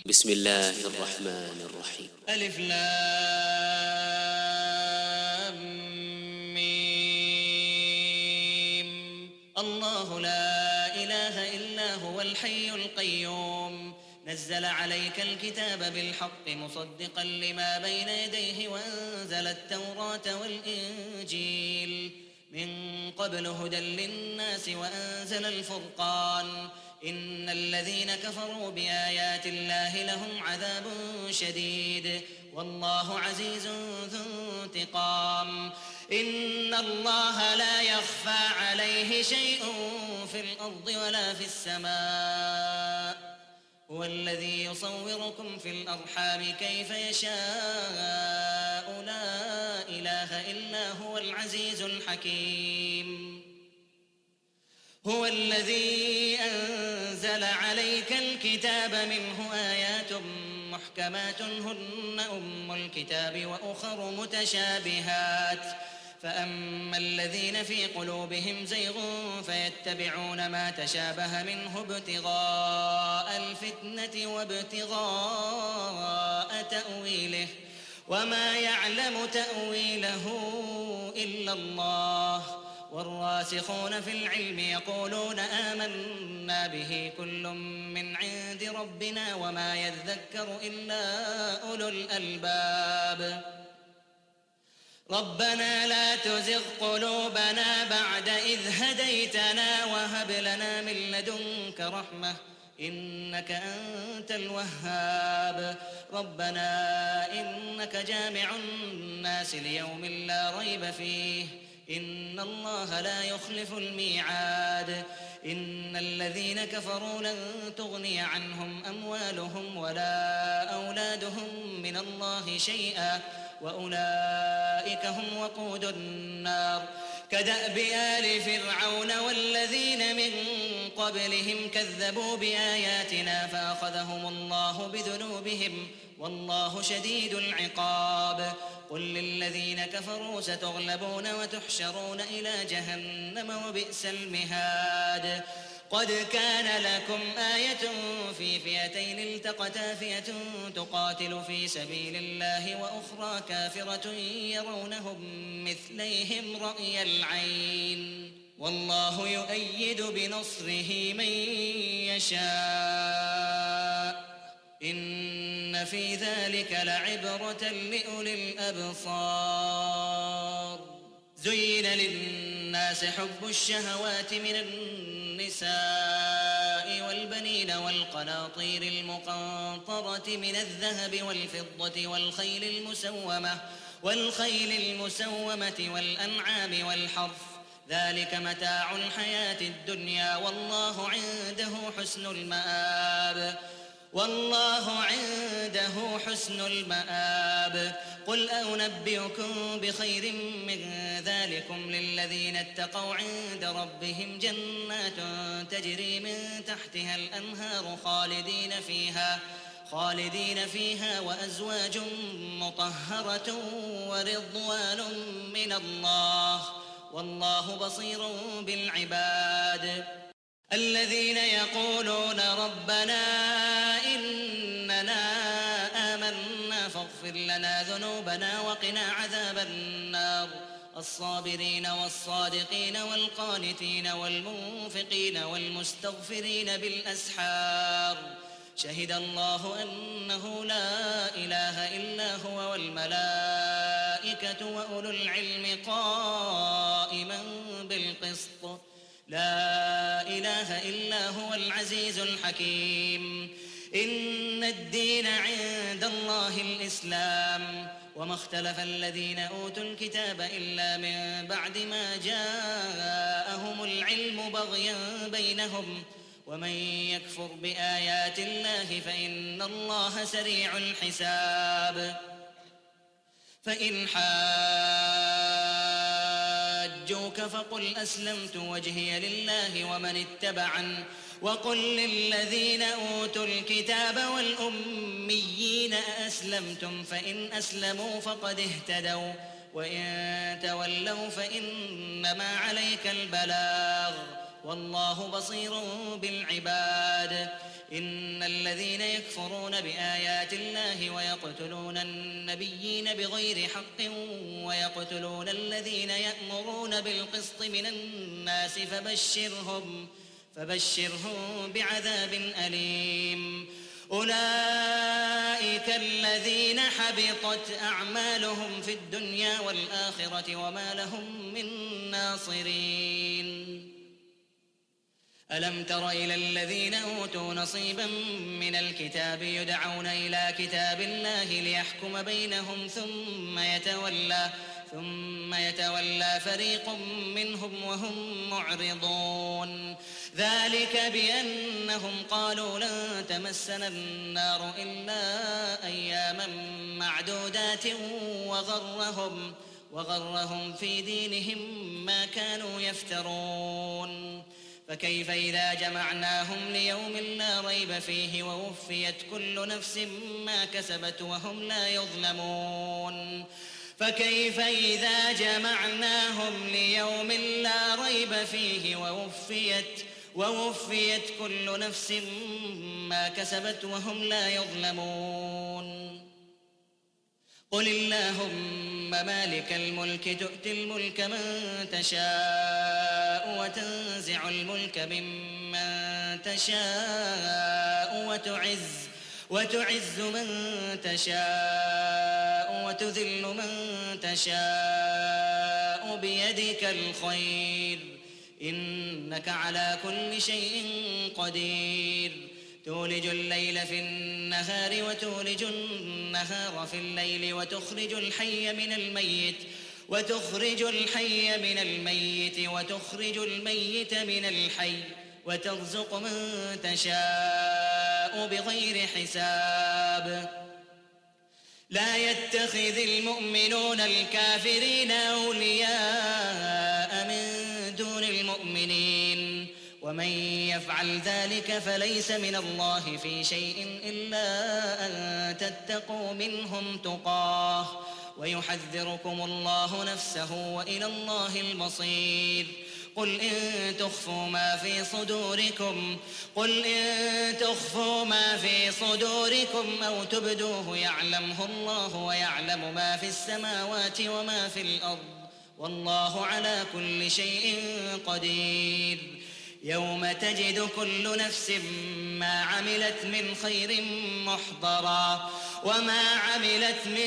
بسم الله الرحمن الرحيم. ألف لام ميم. الله لا إله إلا هو الحي القيوم نزل عليك الكتاب بالحق مصدقا لما بين يديه وأنزل التوراة والإنجيل من قبل هدى للناس وأنزل الفرقان إن الذين كفروا بآيات الله لهم عذاب شديد والله عزيز ذو انتقام. إن الله لا يخفى عليه شيء في الأرض ولا في السماء هو الذي يصوركم في الأرحام كيف يشاء لا إله إلا هو العزيز الحكيم. هو الذي أنزل عليك الكتاب منه آيات محكمات هن أم الكتاب وأخر متشابهات فأما الذين في قلوبهم زيغ فيتبعون ما تشابه منه ابتغاء الفتنة وابتغاء تأويله وما يعلم تأويله إلا الله والراسخون في العلم يقولون آمنا به كل من عند ربنا وما يذكر إلا أولو الألباب. ربنا لا تزغ قلوبنا بعد إذ هديتنا وهب لنا من لدنك رحمة إنك أنت الوهاب. ربنا إنك جامع الناس ليوم لا ريب فيه إن الله لا يخلف الميعاد. إن الذين كفروا لن تغني عنهم أموالهم ولا أولادهم من الله شيئا وأولئك هم وقود النار. كدأب آل فرعون والذين من قبلهم كذبوا بآياتنا فأخذهم الله بذنوبهم والله شديد العقاب. قل للذين كفروا ستغلبون وتحشرون إلى جهنم وبئس المهاد. قد كان لكم آية في فئتين التقتا فئة تقاتل في سبيل الله وأخرى كافرة يرونهم مثليهم رأي العين والله يؤيد بنصره من يشاء إن في ذلك لعبرة لأولي الأبصار. زين للناس حب الشهوات من النساء والبنين والقناطير المقنطرة من الذهب والفضة والخيل المسومة والأنعام والحرث ذلك متاع الحياة الدنيا والله عنده حسن المآب. قل أنبئكم بخير من ذلكم للذين اتقوا عند ربهم جنات تجري من تحتها الأنهار خالدين فيها وأزواج مطهرة ورضوان من الله والله بصير بالعباد. الذين يقولون ربنا إننا آمنا فاغفر لنا ذنوبنا وقنا عذاب النار. الصابرين والصادقين والقانتين والمنفقين والمستغفرين بالأسحار. شهد الله أنه لا إله إلا هو والملائكة وأولو العلم قائما بالقسط لا إله إلا هو العزيز الحكيم. إن الدين عند الله الإسلام وما اختلف الذين أوتوا الكتاب إلا من بعد ما جاءهم العلم بغيا بينهم ومن يكفر بآيات الله فإن الله سريع الحساب. فإن حاجوك فقل أسلمت وجهي لله ومن اتبعن وقل للذين أوتوا الكتاب والأميين أأسلمتم فإن أسلموا فقد اهتدوا وإن تولوا فإنما عليك البلاغ والله بصير بالعباد. إن الذين يكفرون بآيات الله ويقتلون النبيين بغير حق ويقتلون الذين يأمرون بالقسط من الناس فبشرهم بعذاب أليم. أولئك الذين حبطت أعمالهم في الدنيا والآخرة وما لهم من ناصرين. ألم تر إلى الذين أوتوا نصيبا من الكتاب يدعون إلى كتاب الله ليحكم بينهم ثم يتولى فريق منهم وهم معرضون. ذلك بأنهم قالوا لن تمسنا النار إلا أياما معدودات وغرهم في دينهم ما كانوا يفترون. فكيف إذا جمعناهم ليوم لا ريب فيه ووفيت كل نفس ما كسبت وهم لا يظلمون. فكيف إذا جمعناهم ليوم لا ريب فيه ووفيت كل نفس ما كسبت وهم لا يظلمون. قل اللهم مالك الملك تؤتي الملك من تشاء وتنزع الملك ممن تشاء وتعز من تشاء وتذل من تشاء بيدك الخير إنك على كل شيء قدير. تولج الليل في النهار وتولج النهار في الليل وتخرج الحي من الميت وتخرج الميت من الحي وترزق من تشاء بغير حساب. لا يتخذ المؤمنون الكافرين أولياء من دون المؤمنين ومن يفعل ذلك فليس من الله في شيء إلا أن تتقوا منهم تقاه ويحذركم الله نفسه وإلى الله المصير. قل إن تخفوا ما في صدوركم أو تبدوه يعلمه الله ويعلم ما في السماوات وما في الأرض والله على كل شيء قدير. يوم تجد كل نفس ما عملت من خير محضرا وما عملت من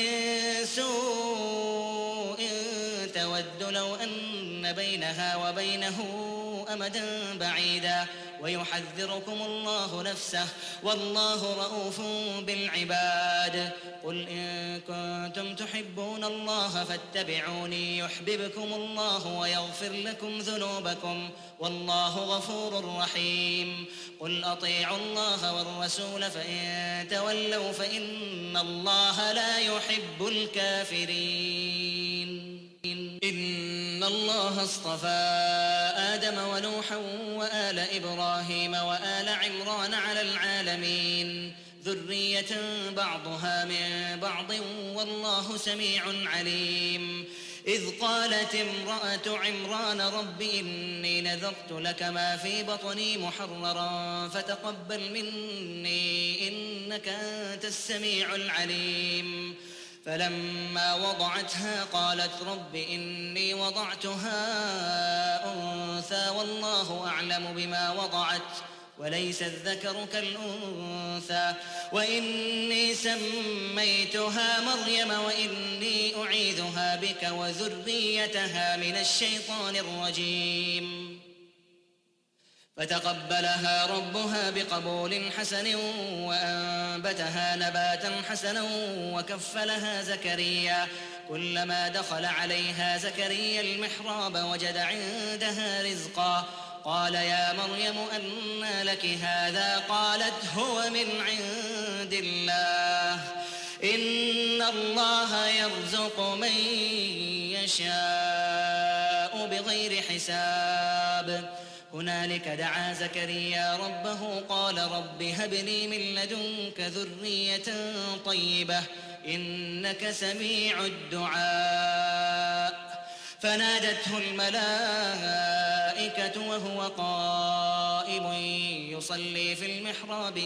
سوء تود لو أن بينها وبينه أمدا بعيدا ويحذركم الله نفسه والله رؤوف بالعباد. قل إن كنتم تحبون الله فاتبعوني يحببكم الله ويغفر لكم ذنوبكم والله غفور رحيم. قل أطيعوا الله والرسول فإن تولوا فإن الله لا يحب الكافرين. إن الله اصطفى آدم ونوحا وآل إبراهيم وآل عمران على العالمين ذرية بعضها من بعض والله سميع عليم. إذ قالت امرأة عمران رب إني نذرت لك ما في بطني محررا فتقبل مني إنك أنت السميع العليم. فلما وضعتها قالت رب إني وضعتها أنثى والله أعلم بما وضعت وليس الذكر كالأنثى وإني سميتها مريم وإني أعيذها بك وذريتها من الشيطان الرجيم. فتقبلها ربها بقبول حسن وأنبتها نباتا حسنا وكفلها زكريا. كلما دخل عليها زكريا المحراب وجد عندها رزقا قال يا مريم أنى لك هذا قالت هو من عند الله إن الله يرزق من يشاء بغير حساب. هنالك دعا زكريا ربه قال رب هب لي من لدنك ذرية طيبة إنك سميع الدعاء. فنادته الملائكة وهو قائم يصلي في المحراب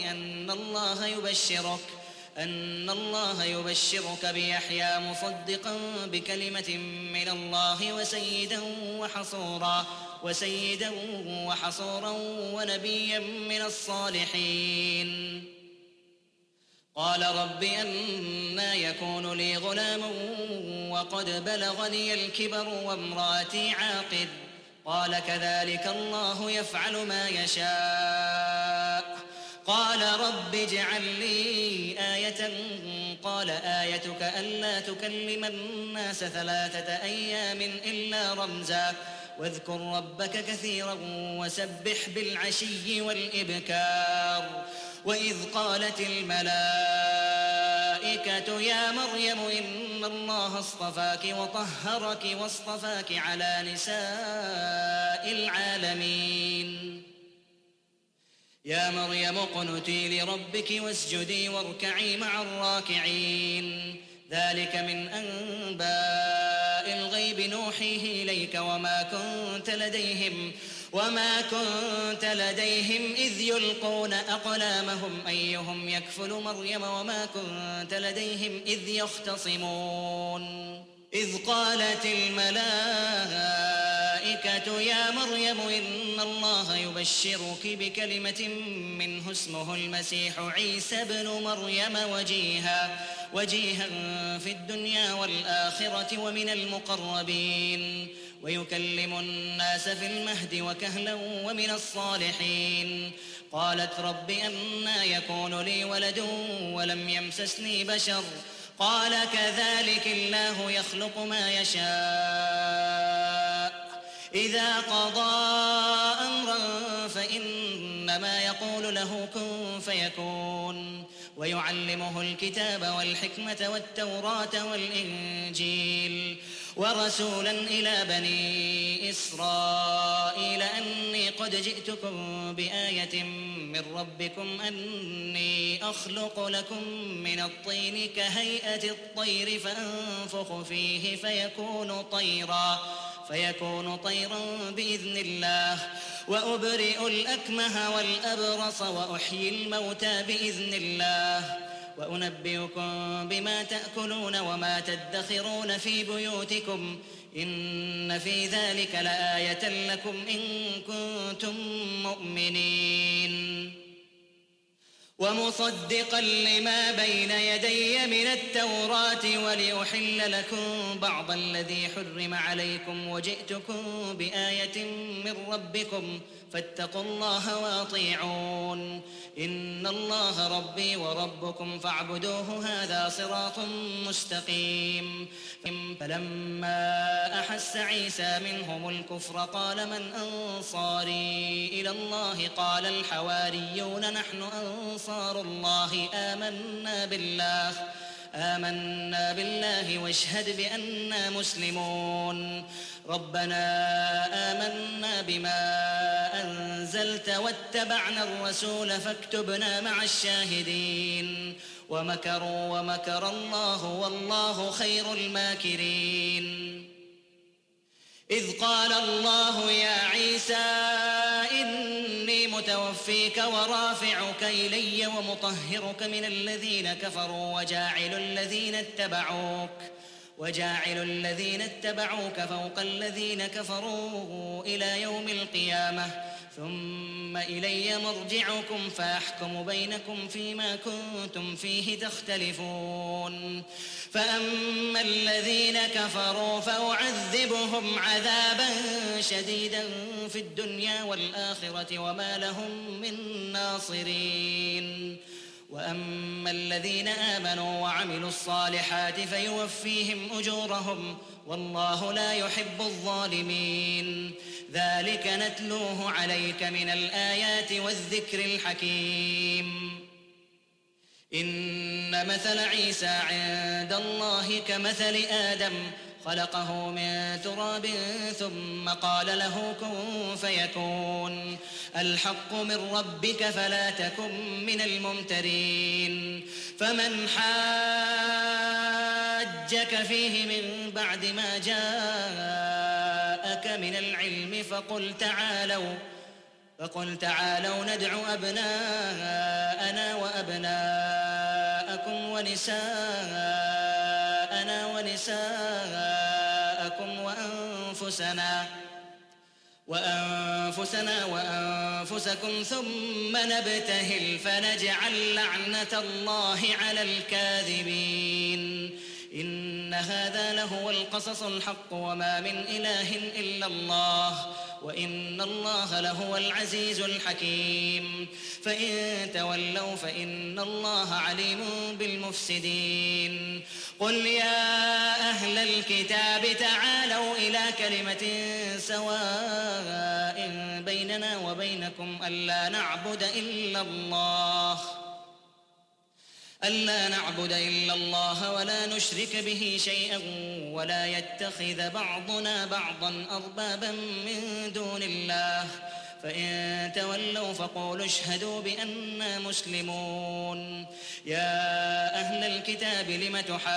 أن الله يبشرك بيحيى مصدقا بكلمة من الله وسيدا وحصورا ونبيا من الصالحين. قال رب أنى يكون لي غلام وقد بلغني الكبر وامرأتي عاقر. قال كذلك الله يفعل ما يشاء. قال رب اجعل لي آية. قال آيتك ألا تكلم الناس 3 أيام إلا رمزا واذكر ربك كثيرا وسبح بالعشي والإبكار. وإذ قالت الملائكة يا مريم إن الله اصطفاك وطهرك واصطفاك على نساء العالمين. يا مريم اقنتي لربك واسجدي واركعي مع الراكعين. ذلك من أنباء الغيب نوحيه إليك وما كنت لديهم إذ يلقون أقلامهم أيهم يكفل مريم وما كنت لديهم إذ يختصمون. إذ قالت الملائكة يا مريم إن الله يبشرك بكلمة منه اسمه المسيح عيسى بن مريم وجيها في الدنيا والآخرة ومن المقربين ويكلم الناس في المهد وكهلا ومن الصالحين. قالت رب أنى يكون لي ولد ولم يمسسني بشر. قال كذلك الله يخلق ما يشاء إذا قضى أمرا فإنما يقول له كن فيكون. ويعلمه الكتاب والحكمة والتوراة والإنجيل ورسولا إلى بني إسرائيل أني قد جئتكم بآية من ربكم أني أخلق لكم من الطين كهيئة الطير فأنفخ فيه فيكون طيرا بإذن الله وأبرئ الأكمه والأبرص وأحيي الموتى بإذن الله وأنبئكم بما تأكلون وما تدخرون في بيوتكم إن في ذلك لآية لكم إن كنتم مؤمنين. ومصدقا لما بين يدي من التوراة ولأحل لكم بعض الذي حرم عليكم وجئتكم بآية من ربكم فاتقوا الله وأطيعون. إن الله ربي وربكم فاعبدوه هذا صراط مستقيم. فلما أحس عيسى منهم الكفر قال من أنصاري إلى الله قال الحواريون نحن أنصار الله آمنا بالله واشهد بأننا مسلمون. ربنا آمنا بما أنزلت واتبعنا الرسول فاكتبنا مع الشاهدين. ومكروا ومكر الله والله خير الماكرين. إذ قال الله يا عيسى إني متوفيك ورافعك إلي ومطهرك من الذين كفروا وجاعل الذين اتبعوك فوق الذين كفروا إلى يوم القيامة ثم إلي مرجعكم فأحكم بينكم فيما كنتم فيه تختلفون. فأما الذين كفروا فأعذبهم عذابا شديدا في الدنيا والآخرة وما لهم من ناصرين. وأما الذين آمنوا وعملوا الصالحات فيوفيهم أجورهم والله لا يحب الظالمين. ذلك نتلوه عليك من الآيات والذكر الحكيم. إن مثل عيسى عند الله كمثل آدم خلقه من تراب ثم قال له كن فيكون. الحق من ربك فلا تكن من الممترين. فمن حاجك فيه من بعد ما جاءك فقل تعالوا ندع أبناءنا وأبناءكم ونساءنا ونساءكم وأنفسنا وأنفسكم ثم نبتهل فنجعل لعنة الله على الكاذبين إن هذا لهو القصص الحق وما من إله إلا الله وإن الله لهو العزيز الحكيم فإن تولوا فإن الله عليم بالمفسدين قل يا أهل الكتاب تعالوا إلى كلمة سواء بيننا وبينكم ألا نعبد إلا الله ولا نشرك به شيئا ولا يتخذ بعضنا بعضا أربابا من دون الله فإن تولوا فقولوا اشهدوا بأننا مسلمون يا أهل الكتاب لم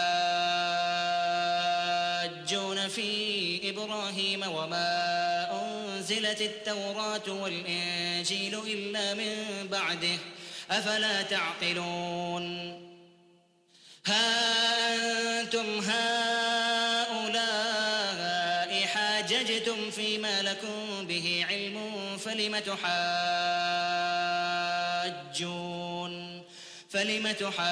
تحاجون في إبراهيم وما أنزلت التوراة والإنجيل إلا من بعده أفلا تعقلون ها أنتم هؤلاء حاججتم فيما لكم به علم فلم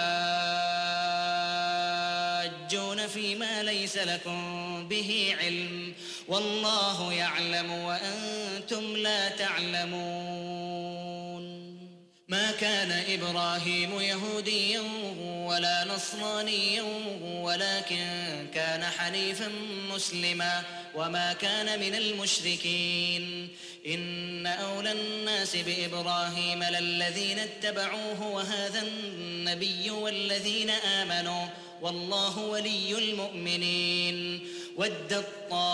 تحاجون فيما ليس لكم به علم والله يعلم وأنتم لا تعلمون ما كان إبراهيم يهوديا ولا نصرانيا ولكن كان حنيفا مسلما وما كان من المشركين إن أولى الناس بإبراهيم للذين اتبعوه وهذا النبي والذين آمنوا والله ولي المؤمنين ودت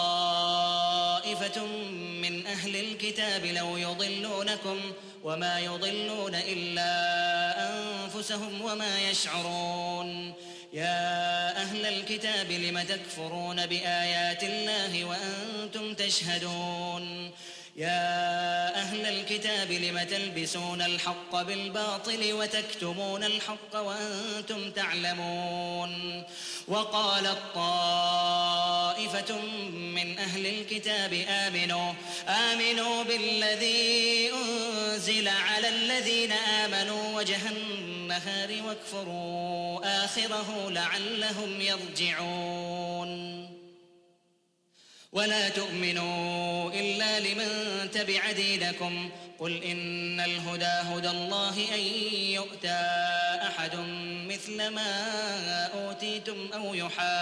طائفة من أهل الكتاب لو يضلونكم وما يضلون إلا أنفسهم وما يشعرون يا أهل الكتاب لم تكفرون بآيات الله وأنتم تشهدون يا أهل الكتاب لم تلبسون الحق بالباطل وتكتمون الحق وأنتم تعلمون وقالت طائفة من أهل الكتاب آمنوا بالذي أنزل على الذين آمنوا وجه النهار واكفروا آخره لعلهم يرجعون ولا تؤمنوا إلا لمن تبع دينكم قل إن الهدى هدى الله أن يؤتى أحد مثل ما أوتيتم أو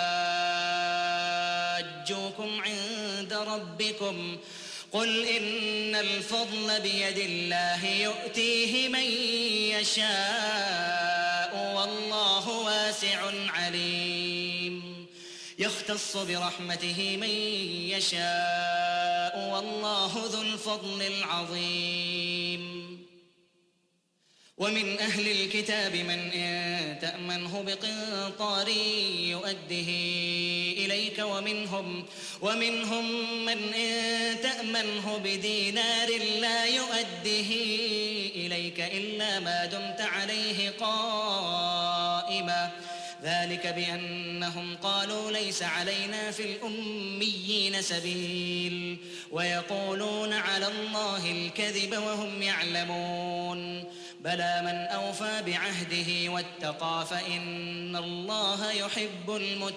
يحاجوكم عند ربكم قل إن الفضل بيد الله يؤتيه من يشاء والله واسع عليم يختص برحمته من يشاء والله ذو الفضل العظيم ومن أهل الكتاب من إن تأمنه بقنطار يؤده إليك ومنهم من إن تأمنه بدينار لا يؤده إليك إلا ما دمت عليه قائما ذلك بأنهم قالوا ليس علينا في الأميين سبيل ويقولون على الله الكذب وهم يعلمون بلى من أوفى بعهده واتقى فإن الله يحب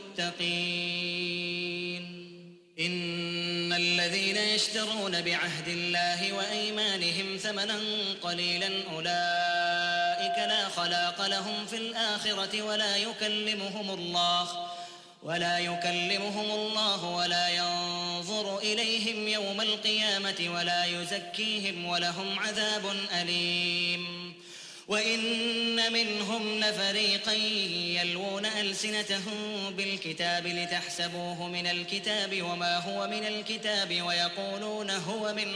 المتقين إن الذين يشترون بعهد الله وأيمانهم ثمنا قليلا أولئك لا خلاق لهم في الآخرة ولا يكلمهم الله ولا ينظر إليهم يوم القيامة ولا يزكيهم ولهم عذاب أليم وإن منهم لفريقا يلوون ألسنتهم بالكتاب لتحسبوه من الكتاب وما هو من الكتاب ويقولون هو من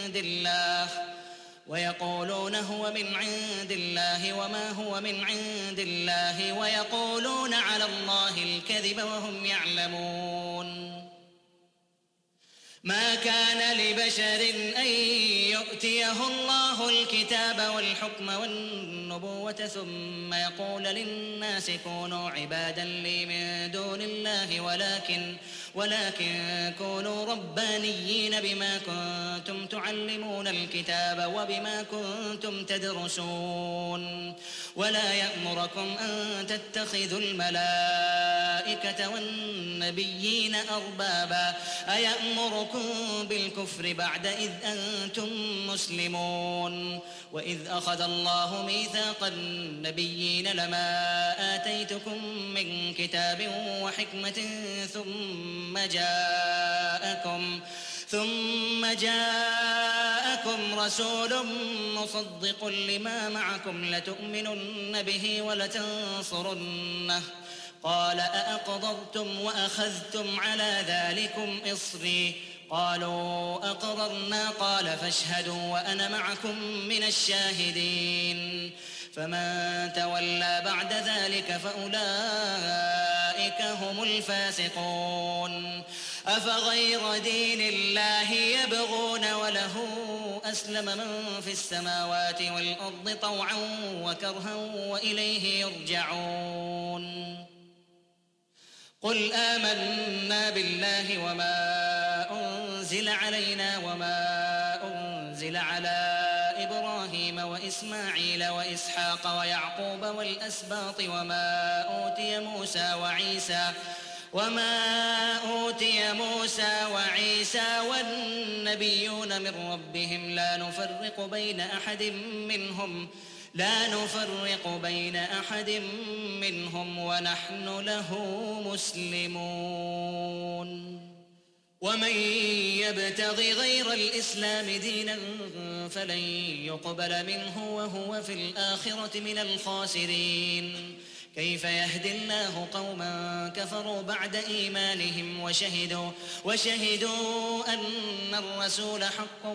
عند الله وما هو من عند الله ويقولون على الله الكذب وهم يعلمون ما كان لبشر أن يؤتيه الله الكتاب والحكم والنبوة ثم يقول للناس كونوا عبادا لي من دون الله ولكن كونوا ربانيين بما كنتم تعلمون الكتاب وبما كنتم تدرسون ولا يأمركم أن تتخذوا الملائكة والنبيين أربابا أيأمركم بالكفر بعد إذ أنتم مسلمون وإذ أخذ الله ميثاق النبيين لما آتيتكم من كتاب وحكمة ثم جاءكم رسول مصدق لما معكم لتؤمنن به ولتنصرنه قال أأقررتم وأخذتم على ذلكم إصري قالوا أقررنا قال فاشهدوا وأنا معكم من الشاهدين فمن تولى بعد ذلك فأولئك هم الفاسقون أفغير دين الله يبغون وله أسلم من في السماوات والأرض طوعا وكرها وإليه يرجعون قل آمنا بالله وما أنزل علينا وما أنزل على إبراهيم وإسماعيل وإسحاق ويعقوب والأسباط وما أوتي موسى وعيسى والنبيون من ربهم لا نفرق بين أحد منهم ونحن له مسلمون ومن يبتغ غير الإسلام دينا فلن يقبل منه وهو في الآخرة من الخاسرين كيف يهدي الله قوما كفروا بعد إيمانهم وشهدوا أن الرسول حق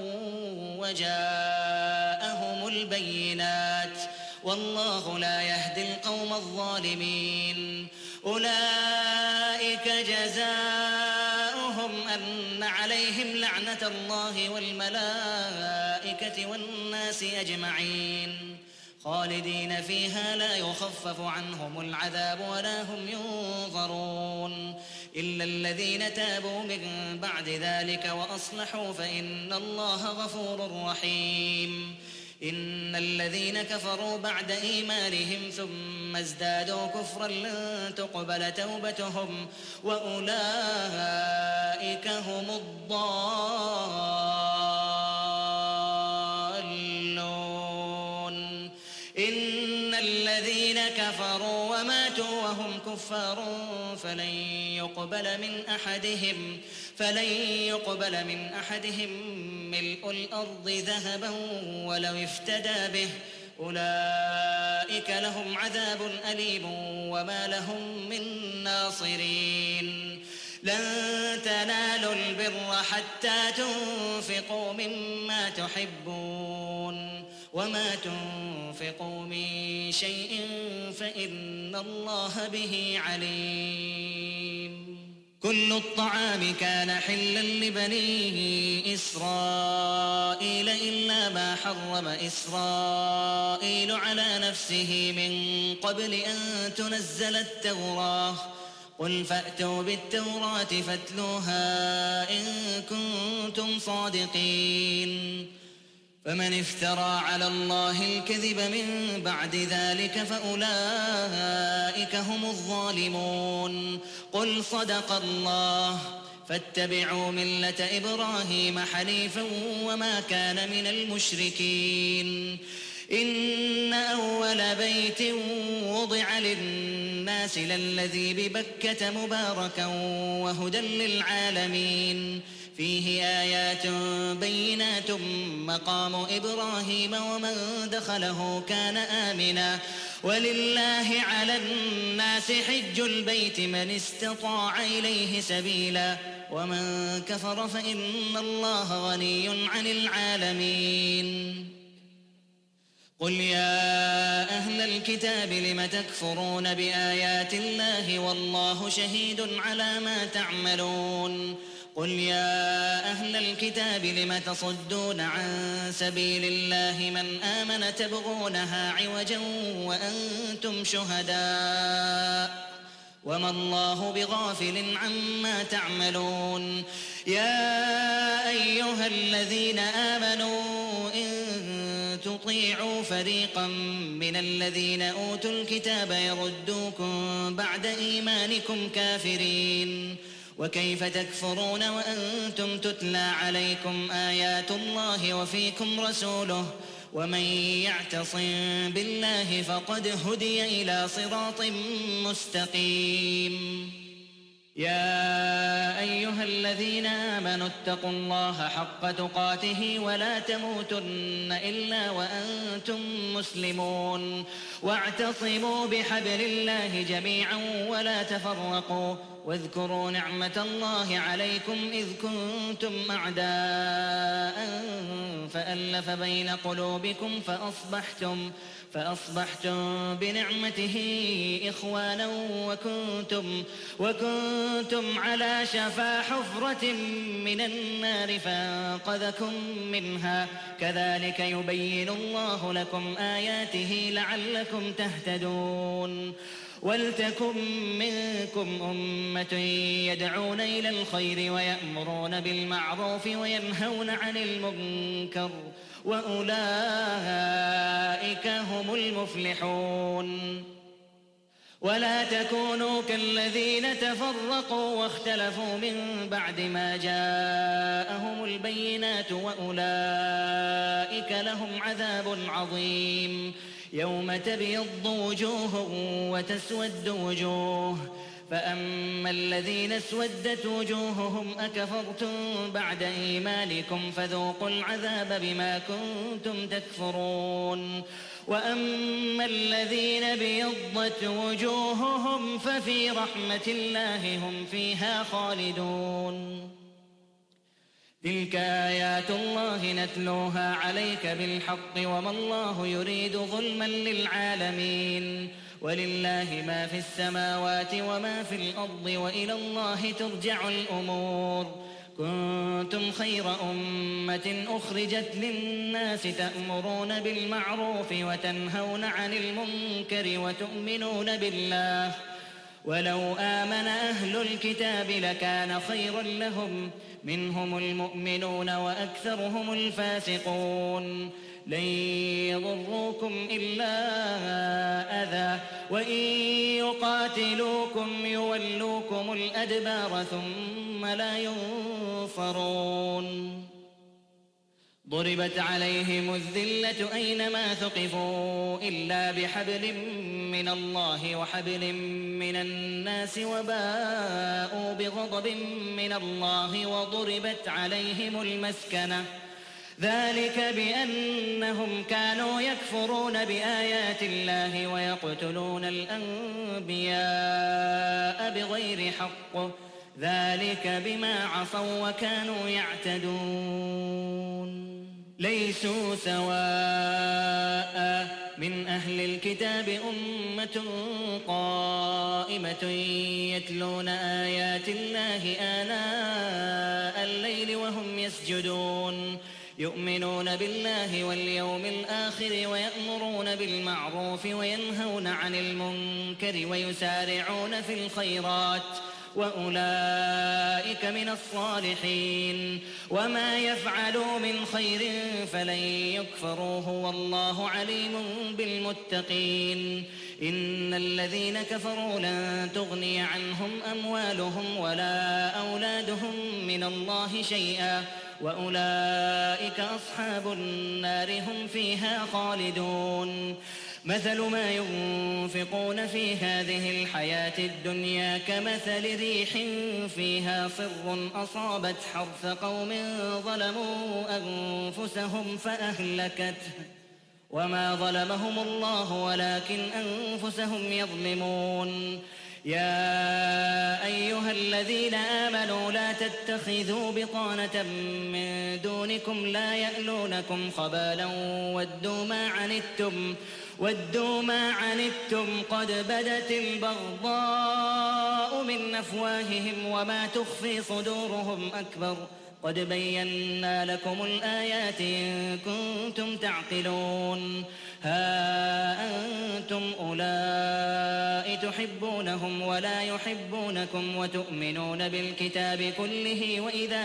وجاءهم البينات والله لا يهدي القوم الظالمين أولئك جزاؤهم أن عليهم لعنة الله والملائكة والناس أجمعين خالدين فيها لا يخفف عنهم العذاب ولا هم ينظرون إلا الذين تابوا من بعد ذلك وأصلحوا فإن الله غفور رحيم إن الذين كفروا بعد إيمانهم ثم ازدادوا كفرا لن تقبل توبتهم وأولئك هم الضالون إن الذين كفروا وماتوا وهم كفار فلن يقبل من أحدهم ملء الأرض ذهبا ولو افتدى به أولئك لهم عذاب أليم وما لهم من ناصرين لن تنالوا البر حتى تنفقوا مما تحبون وما تنفقوا من شيء فإن الله به عليم كل الطعام كان حلا لبني إسرائيل إلا ما حرم إسرائيل على نفسه من قبل أن تنزل التوراة قل فأتوا بالتوراة فاتلوها إن كنتم صادقين فمن افترى على الله الكذب من بعد ذلك فأولئك هم الظالمون قل صدق الله فاتبعوا ملة إبراهيم حنيفا وما كان من المشركين إن أول بيت وضع للناس للذي ببكة مباركا وهدى للعالمين فيه آيات بينات مقام إبراهيم ومن دخله كان آمنا ولله على الناس حج البيت من استطاع إليه سبيلا ومن كفر فإن الله غني عن العالمين قل يا أهل الكتاب لم تكفرون بآيات الله والله شهيد على ما تعملون قل يا أهل الكتاب لم تصدون عن سبيل الله من آمن تبغونها عوجا وأنتم شهداء وما الله بغافل عما تعملون يا أيها الذين آمنوا إن تطيعوا فريقا من الذين أوتوا الكتاب يردوكم بعد إيمانكم كافرين وكيف تكفرون وأنتم تتلى عليكم آيات الله وفيكم رسوله ومن يعتصم بالله فقد هدي إلى صراط مستقيم يا أيها الذين آمنوا اتقوا الله حق تقاته ولا تموتن إلا وأنتم مسلمون واعتصموا بحبل الله جميعا ولا تفرقوا واذكروا نعمة الله عليكم إذ كنتم أعداء فألف بين قلوبكم فأصبحتم بنعمته إخوانا وكنتم على شفا حفرة من النار فانقذكم منها كذلك يبين الله لكم آياته لعلكم تهتدون ولتكن منكم أمة يدعون إلى الخير ويأمرون بالمعروف وينهون عن المنكر وأولئك هم المفلحون ولا تكونوا كالذين تفرقوا واختلفوا من بعد ما جاءهم البينات وأولئك لهم عذاب عظيم يوم تبيض وجوه وتسود وجوه فأما الذين اسودت وجوههم أكفرتم بعد إيمانكم فذوقوا العذاب بما كنتم تكفرون وأما الذين بيضت وجوههم ففي رحمة الله هم فيها خالدون تلك آيات الله نتلوها عليك بالحق وما الله يريد ظلما للعالمين ولله ما في السماوات وما في الأرض وإلى الله ترجع الأمور كنتم خير أمة أخرجت للناس تأمرون بالمعروف وتنهون عن المنكر وتؤمنون بالله ولو آمن أهل الكتاب لكان خيرا لهم منهم المؤمنون وأكثرهم الفاسقون لن يضروكم إلا أذى وإن يقاتلوكم يولوكم الأدبار ثم لا ينصرون ضربت عليهم الذلة أينما ثقفوا إلا بحبل من الله وحبل من الناس وباءوا بغضب من الله وضربت عليهم المسكنة ذلك بأنهم كانوا يكفرون بآيات الله ويقتلون الأنبياء بغير حق ذلك بما عصوا وكانوا يعتدون ليسوا سواء من أهل الكتاب أمة قائمة يتلون آيات الله آناء الليل وهم يسجدون يؤمنون بالله واليوم الآخر ويأمرون بالمعروف وينهون عن المنكر ويسارعون في الخيرات وأولئك من الصالحين وما يفعلوا من خير فلن يكفروه والله عليم بالمتقين إن الذين كفروا لن تغني عنهم أموالهم ولا أولادهم من الله شيئا وأولئك أصحاب النار هم فيها خالدون مثل ما ينفقون في هذه الحياة الدنيا كمثل ريح فيها صر أصابت حرث قوم ظلموا أنفسهم فأهلكته وما ظلمهم الله ولكن أنفسهم يظلمون يا أيها الذين آمنوا لا تتخذوا بطانة من دونكم لا يألونكم خبالا ودوا ما عنتم قد بدت البغضاء الله من أفواههم وما تخفي صدورهم أكبر قد بينا لكم الآيات إن كنتم تعقلون ها أنتم أولئك تحبونهم ولا يحبونكم وتؤمنون بالكتاب كله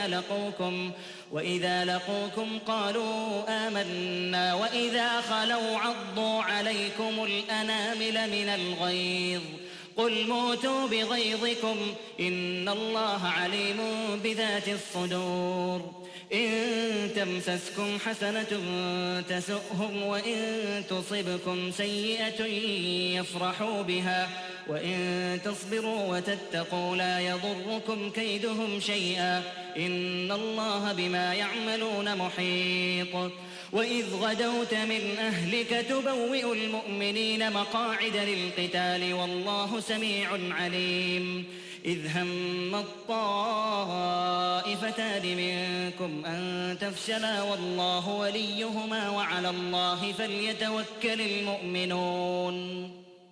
وإذا لقوكم قالوا آمنا وإذا خلوا عضوا عليكم الأنامل من الغيظ قل موتوا بغيظكم إن الله عليم بذات الصدور إن تمسسكم حسنة تسؤهم وإن تصبكم سيئة يفرحوا بها وإن تصبروا وتتقوا لا يضركم كيدهم شيئا إن الله بما يعملون محيط وإذ غدوت من أهلك تبوئ المؤمنين مقاعد للقتال والله سميع عليم إذ هم الطائفتان منكم أن تفشلا والله وليهما وعلى الله فليتوكل المؤمنون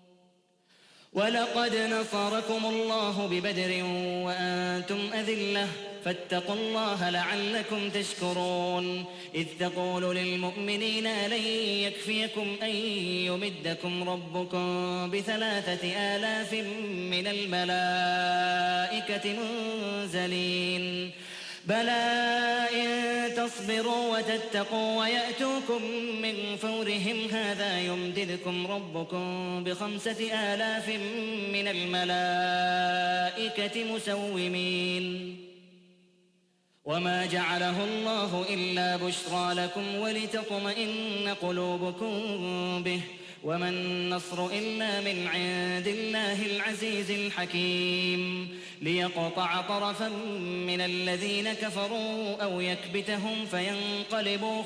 ولقد نصركم الله ببدر وأنتم أذلة فاتقوا الله لعلكم تشكرون إذ تقول للمؤمنين لن يكفيكم أن يمدكم ربكم ب3,000 من الملائكة منزلين بلى إن تصبروا وتتقوا ويأتوكم من فورهم هذا يمددكم ربكم ب5,000 من الملائكة مسومين وما جعله الله إلا بشرى لكم ولتطمئن قلوبكم به وما النصر إلا من عند الله العزيز الحكيم ليقطع طرفا من الذين كفروا أو يكبتهم فينقلبوا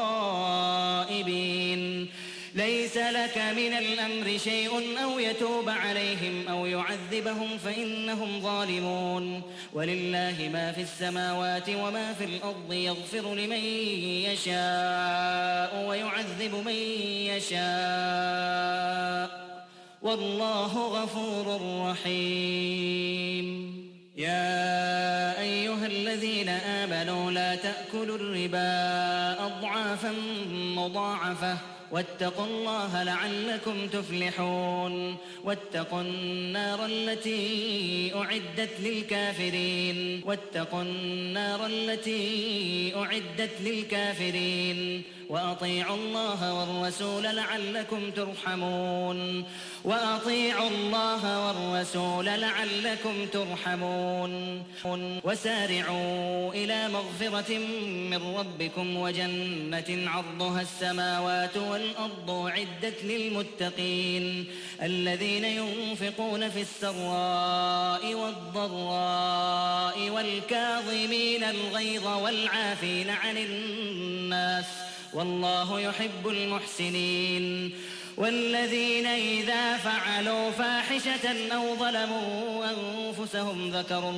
خائبين ليس لك من الأمر شيء أو يتوب عليهم أو يعذبهم فإنهم ظالمون ولله ما في السماوات وما في الأرض يغفر لمن يشاء ويعذب من يشاء والله غفور رحيم يا أيها الذين آمنوا لا تأكلوا الربا أضعافا مضاعفة واتقوا الله لعلكم تفلحون واتقوا النار التي أعدت للكافرين وأطيعوا الله والرسول لعلكم ترحمون وسارعوا إلى مغفرة من ربكم وجنة عرضها السماوات والأرض أعدت للمتقين الذين ينفقون في السراء والضراء والكاظمين الغيظ والعافين عن الناس والله يحب المحسنين والذين إذا فعلوا فاحشة أو ظلموا أنفسهم ذكروا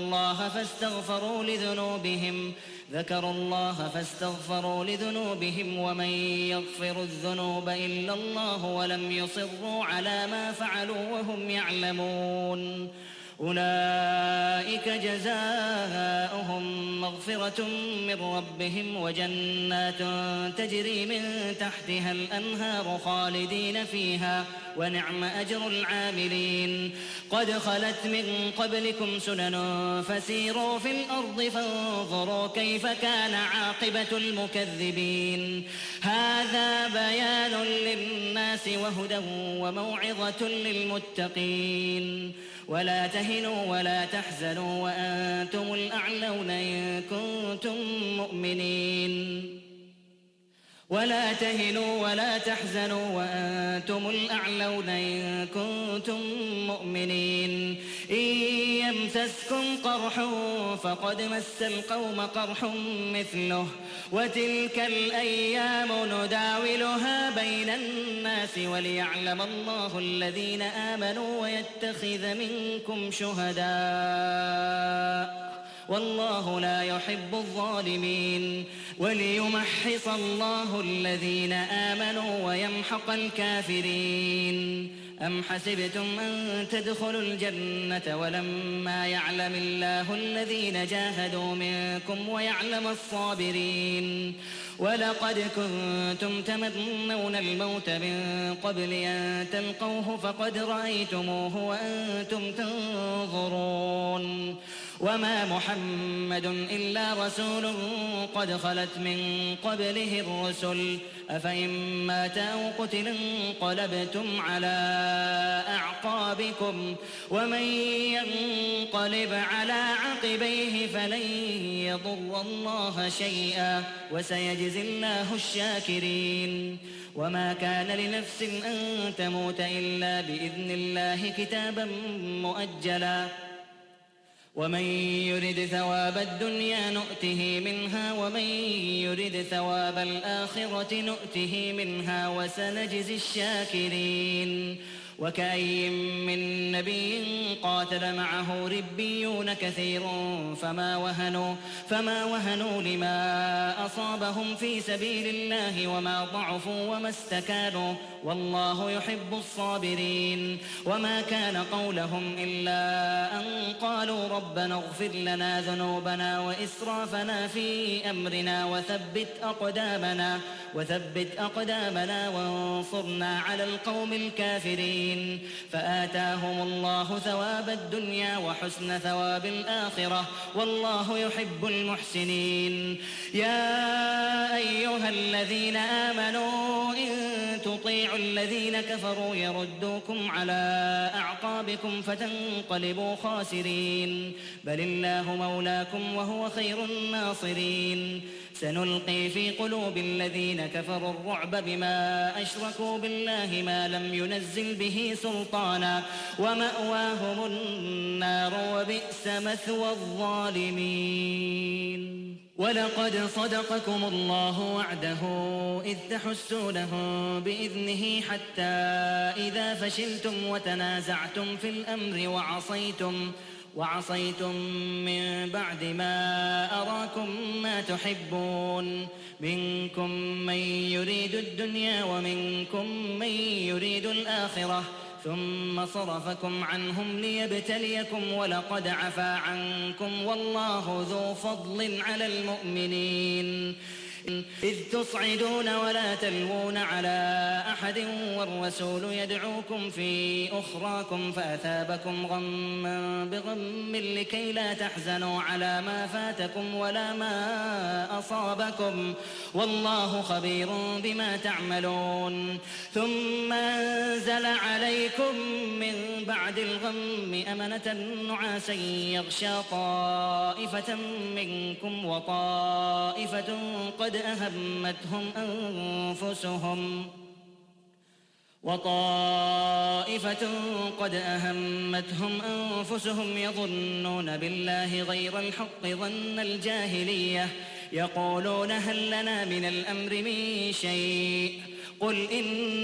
الله فاستغفروا لذنوبهم ومن يغفر الذنوب إلا الله ولم يصروا على ما فعلوا وهم يعلمون أولئك جزاؤهم مغفرة من ربهم وجنات تجري من تحتها الأنهار خالدين فيها ونعم أجر العاملين قد خلت من قبلكم سنن فسيروا في الأرض فانظروا كيف كان عاقبة المكذبين هذا بيان للناس وهدى وموعظة للمتقين ولا تهنوا ولا تحزنوا وأنتم الأعلون إن كنتم مؤمنين ولا تهنوا ولا تحزنوا وأنتم الأعلون إن كنتم مؤمنين إن يمسسكم قرح فقد مس القوم قرح مثله وتلك الأيام نداولها بين الناس وليعلم الله الذين آمنوا ويتخذ منكم شهداء والله لا يحب الظالمين وليمحص الله الذين آمنوا ويمحق الكافرين أم حسبتم أن تدخلوا الجنة ولما يعلم الله الذين جاهدوا منكم ويعلم الصابرين ولقد كنتم تمنون الموت من قبل أن تلقوه فقد رأيتموه وأنتم تنظرون وما محمد إلا رسول قد خلت من قبله الرسل أفإن مات أو قتل انقلبتم على أعقابكم ومن ينقلب على عقبيه فلن يضر الله شيئا وسيجزي الله الشاكرين وما كان لنفس أن تموت إلا بإذن الله كتابا مؤجلا ومن يرد ثواب الدنيا نؤته منها ومن يرد ثواب الآخرة نؤته منها وسنجزي الشاكرين وكأي من نبي قاتل معه ربيون كثير فما وهنوا لما أصابهم في سبيل الله وما ضعفوا وما استكانوا والله يحب الصابرين وما كان قولهم إلا أن قالوا ربنا اغفر لنا ذنوبنا وإسرافنا في أمرنا وثبت أقدامنا وانصرنا على القوم الكافرين فآتاهم الله ثواب الدنيا وحسن ثواب الآخرة والله يحب المحسنين يا أيها الذين آمنوا إن تطيعوا الذين كفروا يردوكم على أعقابكم فتنقلبوا خاسرين بل الله مولاكم وهو خير الناصرين سنلقي في قلوب الذين كفروا الرعب بما أشركوا بالله ما لم ينزل به سلطانا ومأواهم النار وبئس مثوى الظالمين ولقد صدقكم الله وعده إذ تحسونهم بإذنه حتى إذا فشلتم وتنازعتم في الأمر وعصيتم من بعد ما أراكم ما تحبون منكم من يريد الدنيا ومنكم من يريد الآخرة ثم صرفكم عنهم ليبتليكم ولقد عفا عنكم والله ذو فضل على المؤمنين إذ تصعدون ولا تلوون على أحد والرسول يدعوكم في أخراكم فأثابكم غما بغم لكي لا تحزنوا على ما فاتكم ولا ما أصابكم والله خبير بما تعملون ثم أنزل عليكم من بعد الغم أمنة نعاسا يغشى طائفة منكم وطائفة قد أهمتهم أنفسهم يظنون بالله غير الحق ظن الجاهلية يقولون هل لنا من الأمر من شيء قل إن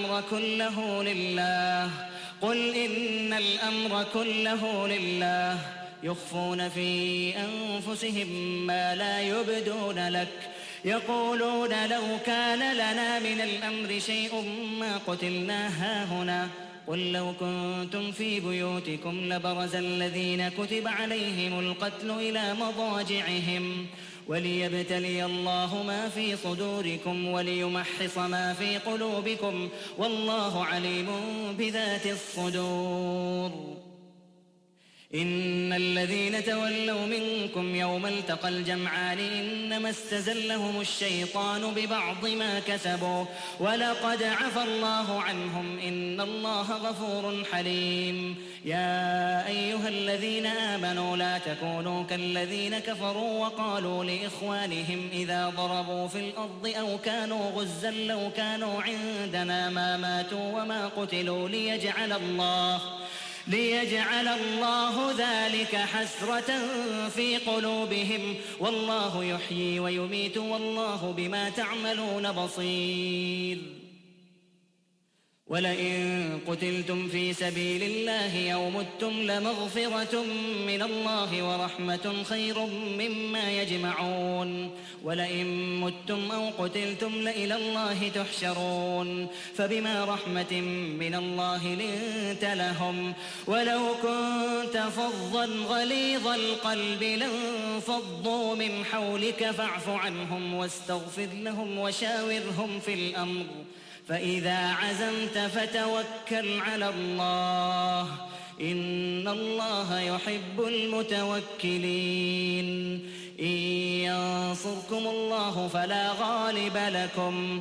الأمر كله لله يخفون في أنفسهم ما لا يبدون لك يقولون لو كان لنا من الأمر شيء ما قتلنا هاهنا قل لو كنتم في بيوتكم لبرز الذين كتب عليهم القتل إلى مضاجعهم وليبتلي الله ما في صدوركم وليمحص ما في قلوبكم والله عليم بذات الصدور إن الذين تولوا منكم يوم التقى الجمعان إنما استزلهم الشيطان ببعض ما كسبوا ولقد عفى الله عنهم إن الله غفور حليم يا أيها الذين آمنوا لا تكونوا كالذين كفروا وقالوا لإخوانهم إذا ضربوا في الأرض أو كانوا غزا لو كانوا عندنا ما ماتوا وما قتلوا ليجعل الله ذلك حسرة في قلوبهم والله يحيي ويميت والله بما تعملون بصير ولئن قتلتم في سبيل الله أو متم لمغفرة من الله ورحمة خير مما يجمعون ولئن متم أو قتلتم لإلى الله تحشرون فبما رحمة من الله لنت لهم ولو كنت فظا غليظ القلب لانفضوا من حولك فاعف عنهم واستغفر لهم وشاورهم في الأمر فإذا عزمت فتوكل على الله إن الله يحب المتوكلين إن ينصركم الله فلا غالب لكم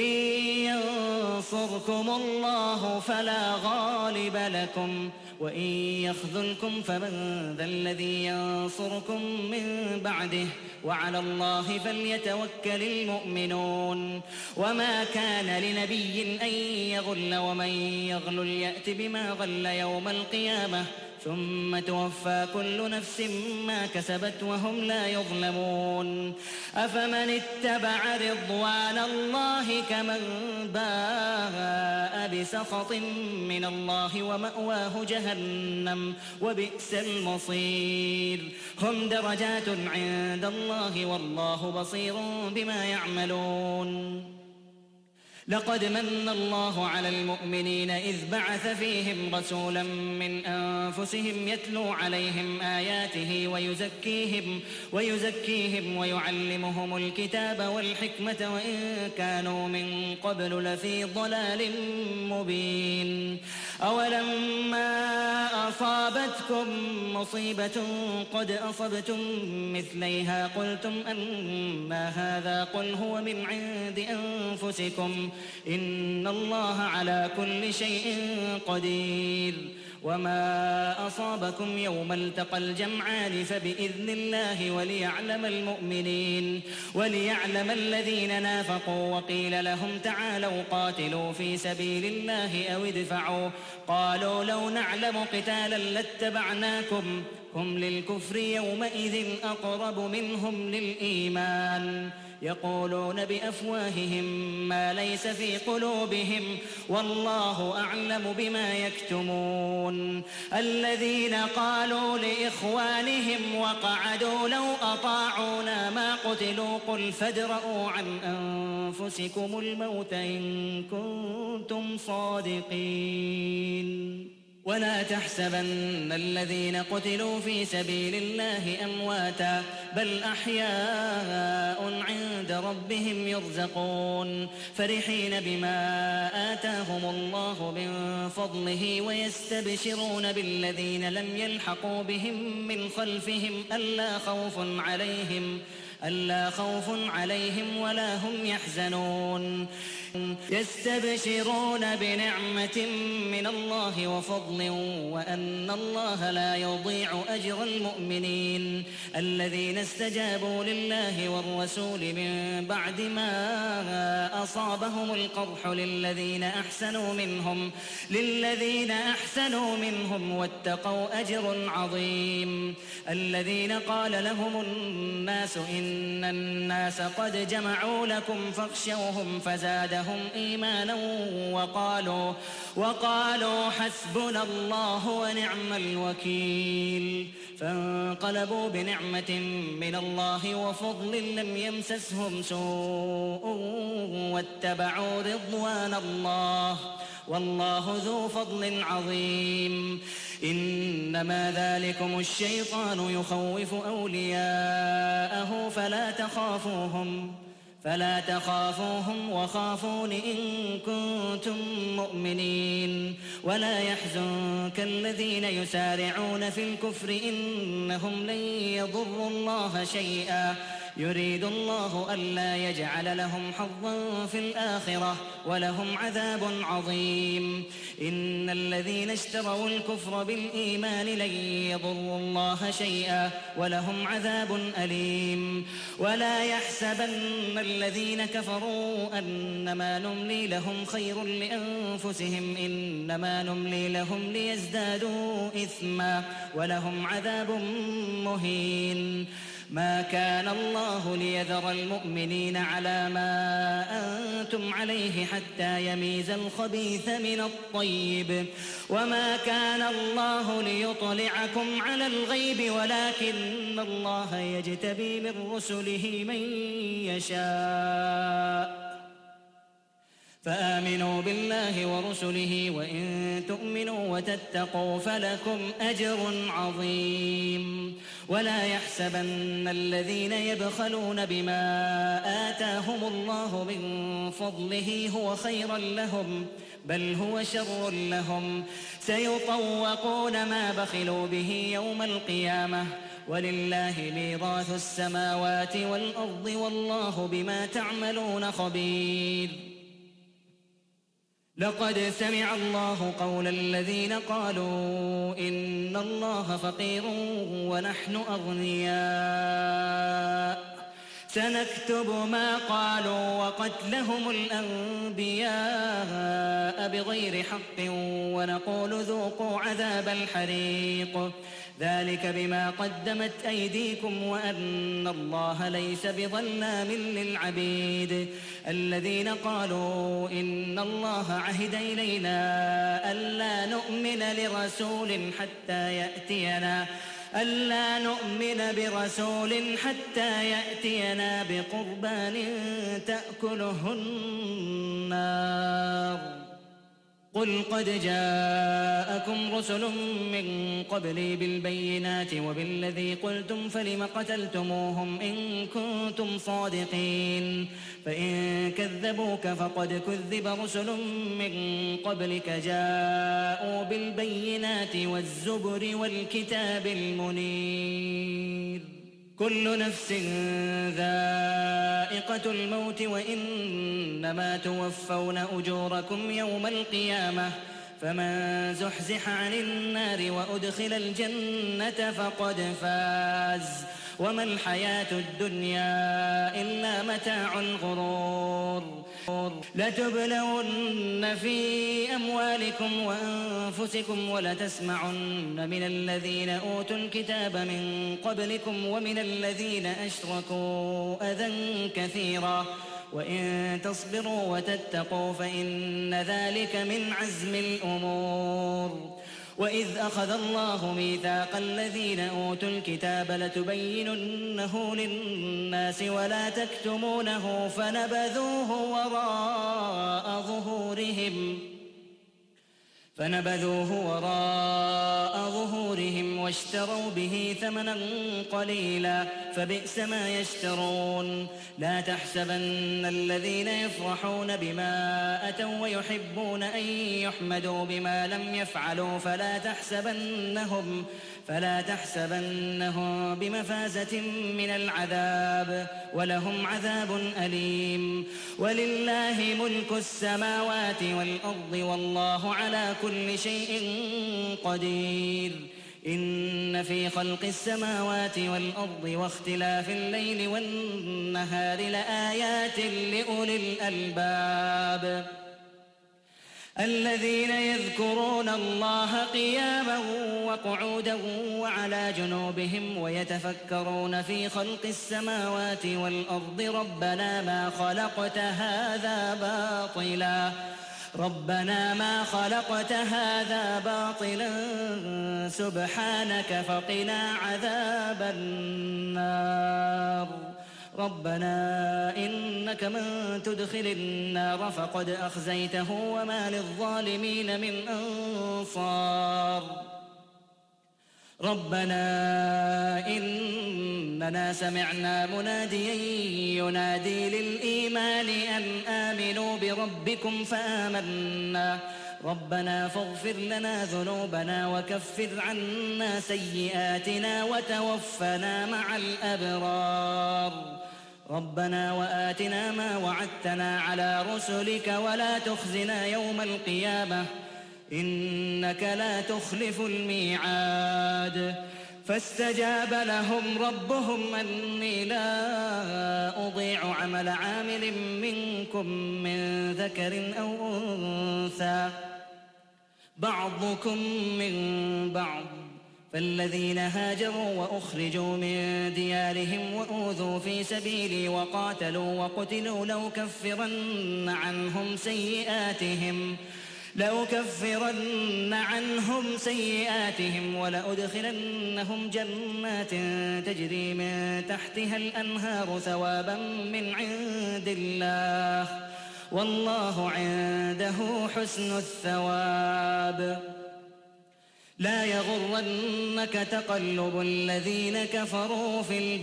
وإن يخذلكم فمن ذا الذي ينصركم من بعده وعلى الله فليتوكل المؤمنون وما كان لنبي أن يغل ومن يغل يأت بما غل يوم القيامة ثم توفى كل نفس ما كسبت وهم لا يظلمون أفمن اتبع رضوان الله كمن باء بسخط من الله ومأواه جهنم وبئس المصير هم درجات عند الله والله بصير بما يعملون لقد من الله على المؤمنين إذ بعث فيهم رسولا من أنفسهم يتلو عليهم آياته ويزكيهم ويعلمهم الكتاب والحكمة وإن كانوا من قبل لفي ضلال مبين أولما أصابتكم مصيبة قد أصبتم مثليها قلتم أنى هذا قل هو من عند أنفسكم إن الله على كل شيء قدير وما أصابكم يوم التقى الجمعان فبإذن الله وليعلم الذين نافقوا وقيل لهم تعالوا قاتلوا في سبيل الله أو ادفعوا قالوا لو نعلم قتالا لاتبعناكم هم للكفر يومئذ أقرب منهم للإيمان يقولون بأفواههم ما ليس في قلوبهم والله أعلم بما يكتمون الذين قالوا لإخوانهم وقعدوا لو أطاعونا ما قتلوا قل فادرءوا عن أنفسكم الموت إن كنتم صادقين ولا تحسبن الذين قتلوا في سبيل الله أمواتا بل أحياء عند ربهم يرزقون فرحين بما آتاهم الله من فضله ويستبشرون بالذين لم يلحقوا بهم من خلفهم ألا خوف عليهم ولا هم يحزنون يستبشرون بنعمة من الله وفضل وأن الله لا يضيع أجر المؤمنين الذين استجابوا لله والرسول من بعد ما أصابهم القرح للذين أحسنوا منهم واتقوا أجر عظيم الذين قال لهم الناس إن الناس قد جمعوا لكم فاخشوهم فزادهم إيمانا وقالوا حسبنا الله ونعم الوكيل فانقلبوا بنعمة من الله وفضل لم يمسسهم سوء واتبعوا رضوان الله والله ذو فضل عظيم إنما ذلكم الشيطان يخوف أولياءه فلا تخافوهم وخافون إن كنتم مؤمنين ولا يحزنك الذين يسارعون في الكفر إنهم لن يضروا الله شيئا يريد الله ألا يجعل لهم حظا في الآخرة ولهم عذاب عظيم إن الذين اشتروا الكفر بالإيمان لن يضروا الله شيئا ولهم عذاب أليم ولا يحسبن الذين كفروا أنما نملي لهم خير لأنفسهم إنما نملي لهم ليزدادوا إثما ولهم عذاب مهين ما كان الله ليذر المؤمنين على ما أنتم عليه حتى يميز الخبيث من الطيب وما كان الله ليطلعكم على الغيب ولكن الله يجتبي من رسله من يشاء فآمنوا بالله ورسله وإن تؤمنوا وتتقوا فلكم أجر عظيم ولا يحسبن الذين يبخلون بما آتاهم الله من فضله هو خيرا لهم بل هو شر لهم سيطوقون ما بخلوا به يوم القيامة ولله ميراث السماوات والأرض والله بما تعملون خبير لقد سمع الله قول الذين قالوا إن الله فقير ونحن أغنياء سنكتب ما قالوا وقتلهم الأنبياء بغير حق ونقول ذوقوا عذاب الحريق ذلك بما قدمت أيديكم وأن الله ليس بظلام للعبيد الذين قالوا إن الله عهد إلينا ألا نؤمن برسول حتى يأتينا بقربان تأكله النار قل قد جاءكم رسل من قبلي بالبينات وبالذي قلتم فلم قتلتموهم إن كنتم صادقين فإن كذبوك فقد كذب رسل من قبلك جاءوا بالبينات والزبر والكتاب المنير كل نفس ذائقة الموت وإنما توفون أجوركم يوم القيامة فمن زحزح عن النار وأدخل الجنة فقد فاز وما الحياة الدنيا إلا متاع الغرور لتبلون في أموالكم وأنفسكم ولتسمعن من الذين أوتوا الكتاب من قبلكم ومن الذين أشركوا أذى كثيرا وإن تصبروا وتتقوا فإن ذلك من عزم الأمور وإذ أخذ الله ميثاق الذين أوتوا الكتاب لتبيننه للناس ولا تكتمونه فنبذوه وراء ظهورهم واشتروا به ثمنا قليلا فبئس ما يشترون لا تحسبن الذين يفرحون بما أتوا ويحبون أن يحمدوا بما لم يفعلوا فلا تحسبنهم بمفازة من العذاب ولهم عذاب أليم ولله ملك السماوات والأرض والله على كل شيء قدير إن في خلق السماوات والأرض واختلاف الليل والنهار لآيات لأولي الألباب الذين يذكرون الله قياما وقعودا وعلى جنوبهم ويتفكرون في خلق السماوات والأرض ربنا ما خلقت هذا باطلا سبحانك فقنا عذاب النار ربنا إنك من تدخل النار فقد أخزيته وما للظالمين من أنصار ربنا إننا سمعنا مناديا ينادي للإيمان أن آمنوا بربكم فآمنا ربنا فاغفر لنا ذنوبنا وكفر عنا سيئاتنا وتوفنا مع الأبرار ربنا وآتنا ما وعدتنا على رسلك ولا تخزنا يوم القيامة إنك لا تخلف الميعاد فاستجاب لهم ربهم أني لا أضيع عمل عامل منكم من ذكر أو أنثى بعضكم من بعض فالذين هاجروا وأخرجوا من ديارهم وأوذوا في سبيلي وقاتلوا وقتلوا لأكفرن عنهم سيئاتهم ولأدخلنهم جنات تجري من تحتها الأنهار ثوابا من عند الله والله عنده حسن الثواب. لا يغرنك تقلب الذين كفروا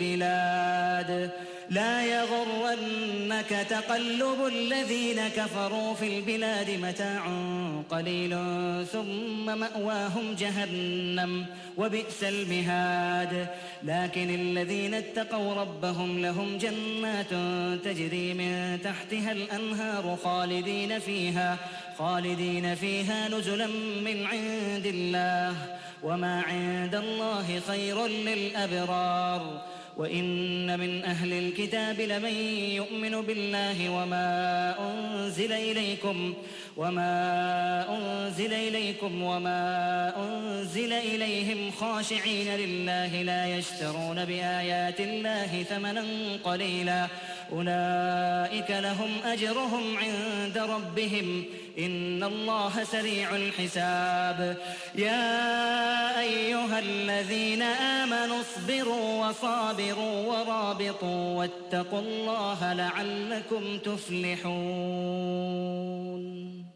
في البلاد متاع قليل ثم مأواهم جهنم وبئس المهاد. لكن الذين اتقوا ربهم لهم جنات تجري من تحتها الأنهار خالدين فيها نزلا من عند الله وما عند الله خير للأبرار. وإن من أهل الكتاب لمن يؤمن بالله وما أنزل إليكم وما أنزل إليهم خاشعين لله لا يشترون بآيات الله ثمنا قليلا أولئك لهم أجرهم عند ربهم إن الله سريع الحساب. يا أيها الذين آمنوا اصبروا وصابروا ورابطوا واتقوا الله لعلكم تفلحون.